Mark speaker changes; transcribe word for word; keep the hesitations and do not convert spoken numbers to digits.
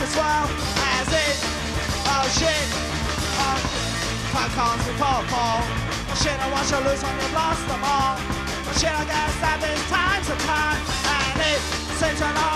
Speaker 1: as well as it. Oh shit, oh, five cons we fall, fall. Oh shit, I want you to lose when you've lost them all. Oh shit, I gotta stop this time to time. And it seems to know